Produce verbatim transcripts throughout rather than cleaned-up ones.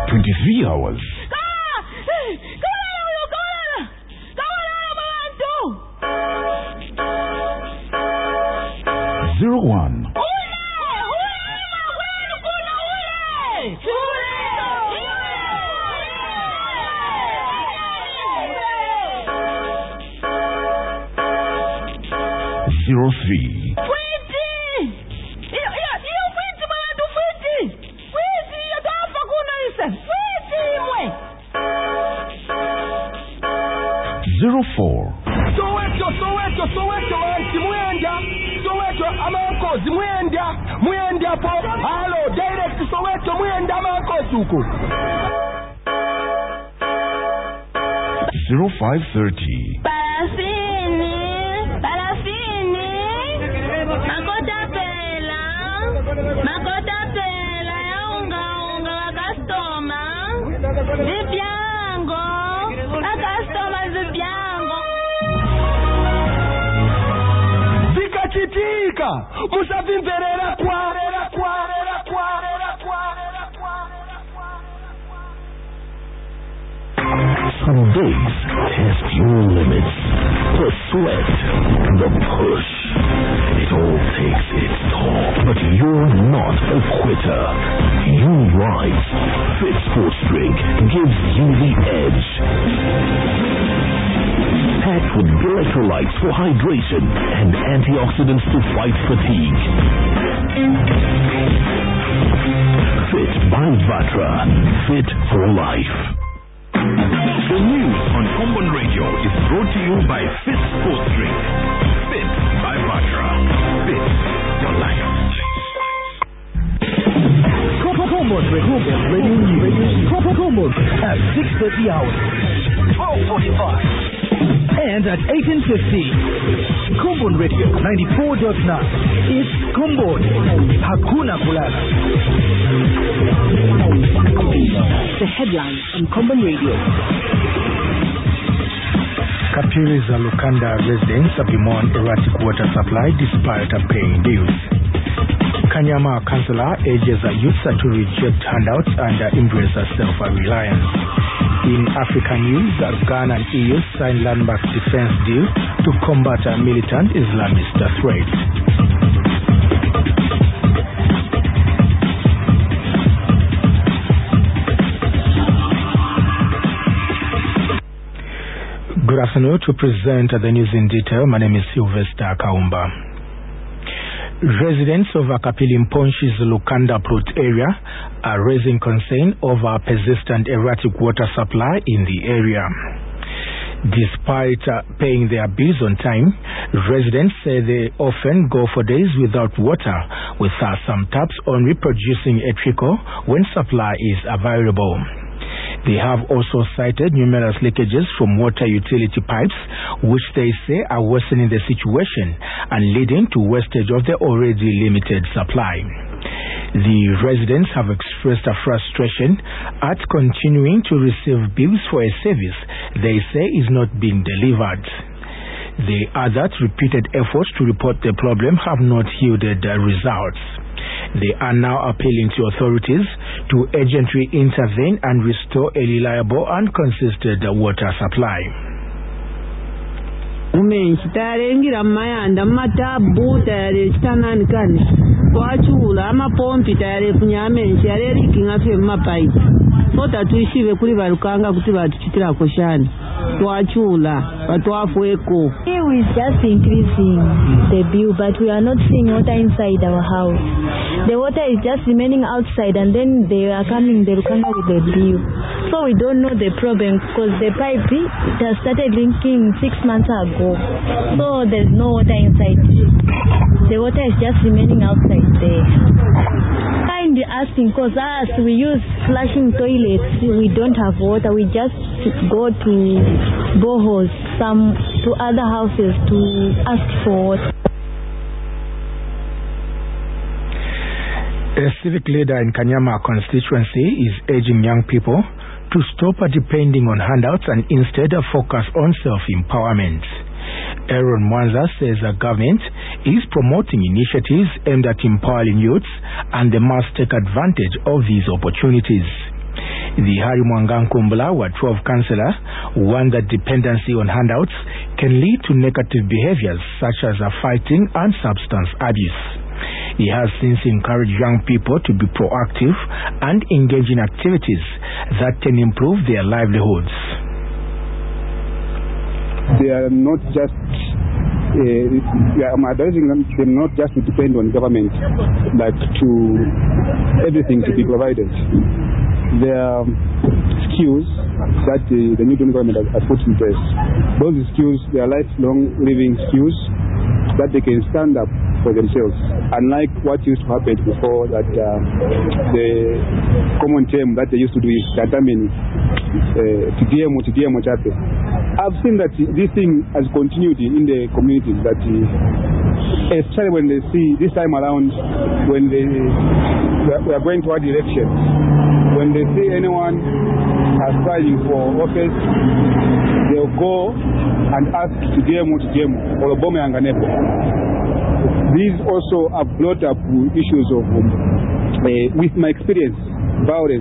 twenty-three hours. Zero one. Zero three. Zero four. Soweto, Soweto, Soweto, anti Mwenda. Soweto, Amanko, Mwenda. Mwenda po. Hello, direct Soweto, Mwenda, Amanko, Suku. Zero five thirty. Parafini, parafini. Makota pela, makota pela ya unga unga wa customer. Zipiango, a customer zipiango. Zikachitika, musavimverera kwarera kwarera kwarera kwarera kwarera. Some days test your limits. The sweat, the push. It all takes its toll. But you're not a quitter. You rise. Fit Sports Drink gives you the edge. Packed with electrolytes for hydration and antioxidants to fight fatigue. Fit by Vatra. Fit for life. The news on Common Radio is brought to you by Fit Sports Drink. Fit by Vatra. Fit your life. Common Radio News. Common at six thirty hours. twelve forty-five. And at eighteen fifty. Common Radio ninety-four point nine. It's Common. Hakuna Kulala. The headlines on Common Radio. Kapiri's Lukanda residents have been on erratic water supply despite paying bills. Kanyama councillor urges youths to reject handouts and embrace self-reliance. In African news, Ghana and E U signed landmark defense deal to combat militant Islamist threats. Good afternoon. To present the news in detail, my name is Sylvester Kaumba. Residents of Kapili Mponshi's Lukanda Plot area are raising concern over persistent erratic water supply in the area. Despite uh, paying their bills on time, residents say they often go for days without water, with uh, some taps only producing a trickle when supply is available. They have also cited numerous leakages from water utility pipes, which they say are worsening the situation and leading to wastage of the already limited supply. The residents have expressed a frustration at continuing to receive bills for a service they say is not being delivered. They add that repeated efforts to report the problem have not yielded results. They are now appealing to authorities to urgently intervene and restore a reliable and consistent water supply. Umenshi tayalengira mayanda matabu tayalechitananikani twachula amapompi tayalefunya amenshi yalelikinga fe mumapaipi sota tuishive kuli balukanga kuti batuchitira koshani twachula batwafueko. We is just increasing the bill, but we are not seeing water inside our house. The water is just remaining outside, and then they are coming the lukanga with the bill. So we don't know the problem because the pipe it has started leaking six months ago. So there's no water inside. The water is just remaining outside there. Kind asking because us we use flushing toilets. We don't have water. We just go to boreholes, some to other houses to ask for water. A civic leader in Kanyama constituency is urging young people to stop depending on handouts and instead focus on self-empowerment. Aaron Mwanza says the government is promoting initiatives aimed at empowering youths and they must take advantage of these opportunities. The Hari Mwangankumbula Ward twelve councillor warned that dependency on handouts can lead to negative behaviors such as fighting and substance abuse. He has since encouraged young people to be proactive and engage in activities that can improve their livelihoods. They are not just uh, I'm advising them not just to depend on government, but to everything to be provided. There are skills that the, the new government has, has put in place. Those skills, they are lifelong living skills that they can stand up for themselves. Unlike what used to happen before, that uh, the common term that they used to do is determine T D M or T D M or chape. I've seen that this thing has continued in the communities, that uh, especially when they see this time around, when they we are going toward elections, when they see anyone aspiring for office, they'll go and ask T D M or T D M or Obama and Ganepo. These also have brought up issues of, um, uh, with my experience, violence.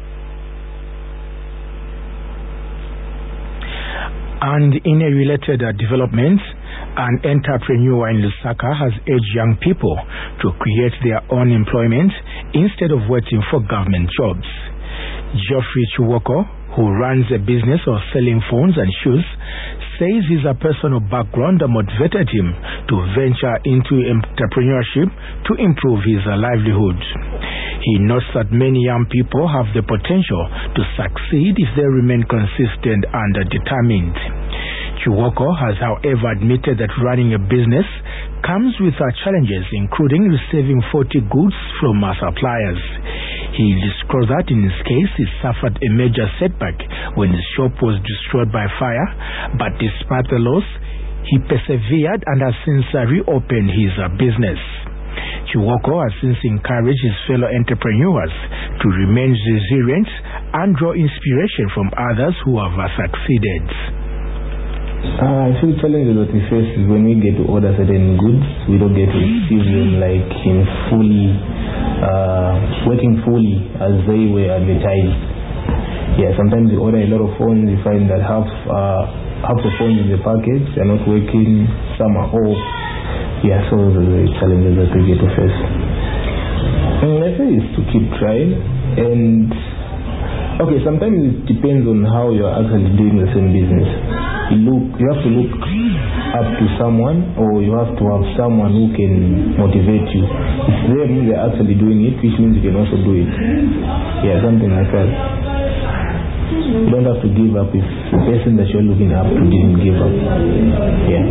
And in a related uh, development, an entrepreneur in Lusaka has urged young people to create their own employment instead of waiting for government jobs. Geoffrey Chiwoko, who runs a business of selling phones and shoes, says his personal background that motivated him to venture into entrepreneurship to improve his uh, livelihood. He notes that many young people have the potential to succeed if they remain consistent and uh, determined. Chiwoko has, however, admitted that running a business comes with uh, challenges, including receiving faulty goods from uh, suppliers. He disclosed that in his case, he suffered a major setback when his shop was destroyed by fire, but despite the loss, he persevered and has since uh, reopened his uh, business. Chiwoko has since encouraged his fellow entrepreneurs to remain resilient and draw inspiration from others who have uh, succeeded. Uh, I feel challenges that we face is when we get to order certain goods, we don't get to receive them like in fully, uh, working fully as they were advertised. Yeah, sometimes you order a lot of phones, you find that half, uh, half the phones in the package are not working, some are off. Yeah, so those are the challenges that we get to face. And I say is to keep trying, and okay, sometimes it depends on how you're actually doing the same business. You look, you have to look up to someone, or you have to have someone who can motivate you. It's them, they're actually doing it, which means you can also do it. Yeah, something like that. You don't have to give up if the person that you're looking up to didn't give up. Yeah.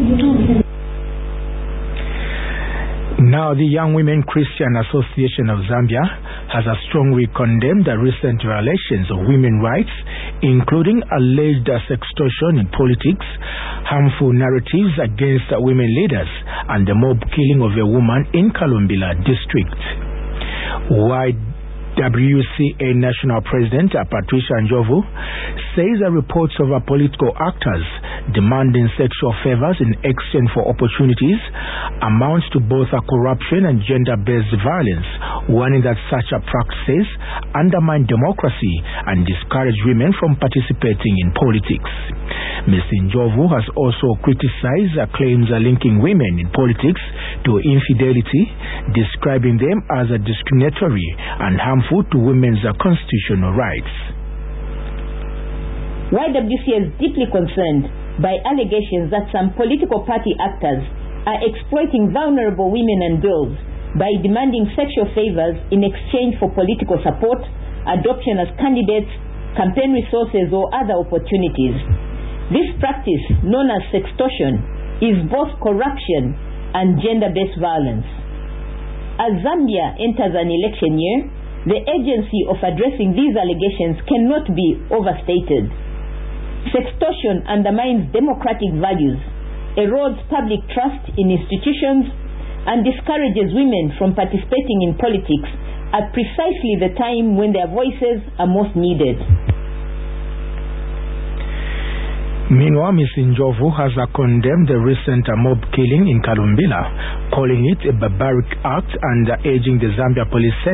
Now, the Young Women Christian Association of Zambia has strongly condemned the recent violations of women's rights, including alleged sextortion in politics, harmful narratives against women leaders, and the mob killing of a woman in Kalumbila district. Y W C A National President Patricia Njovu says the reports of political actors demanding sexual favors in exchange for opportunities amounts to both a corruption and gender-based violence, warning that such a practices undermine democracy and discourage women from participating in politics. Miz Njovu has also criticized the claims linking women in politics to infidelity, describing them as discriminatory and harmful to women's constitutional rights. Y W C is deeply concerned by allegations that some political party actors are exploiting vulnerable women and girls by demanding sexual favors in exchange for political support, adoption as candidates, campaign resources, or other opportunities. This practice, known as sextortion, is both corruption and gender-based violence. As Zambia enters an election year, the urgency of addressing these allegations cannot be overstated. Sextortion undermines democratic values, erodes public trust in institutions, and discourages women from participating in politics at precisely the time when their voices are most needed. Meanwhile, Miz Njovu has condemned the recent mob killing in Kalumbila, calling it a barbaric act and urging the Zambia police